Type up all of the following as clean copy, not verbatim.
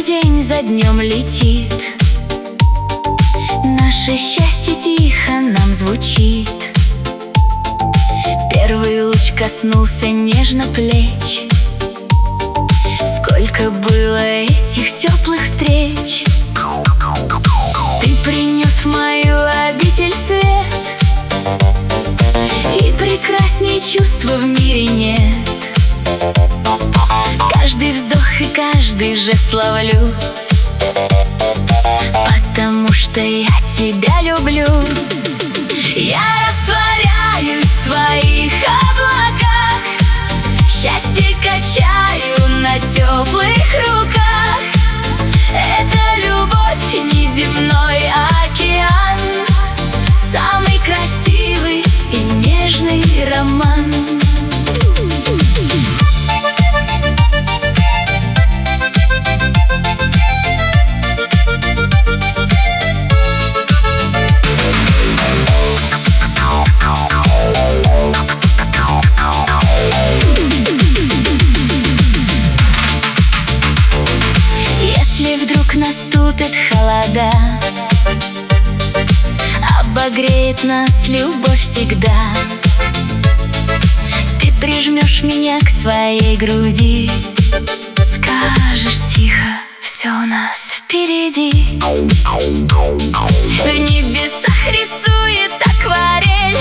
и день за днем летит. Наше счастье тихо нам звучит. Первый луч коснулся нежно плеч. Сколько было этих теплых встреч. Ты принес в мою обитель свет, и прекрасней чувства в мире нет. Каждый вздох и каждый жест ловлю, потому что я тебя люблю. Я растворяюсь в твоих облаках, счастье качаю на теплых руках. Это любовь, неземной океан, самый красивый и нежный роман. Вдруг наступят холода, обогреет нас любовь всегда. Ты прижмешь меня к своей груди, скажешь тихо: все у нас впереди. В небесах рисует акварель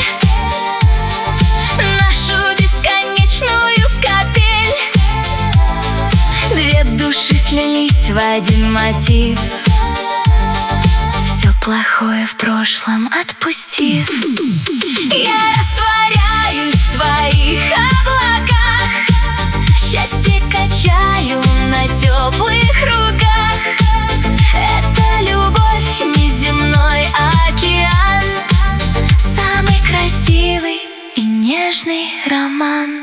нашу бесконечную капель. Две души слились в один мотив, все плохое в прошлом отпустив. Я растворяюсь в твоих облаках, счастье качаю на теплых руках. Это любовь, неземной океан, самый красивый и нежный роман.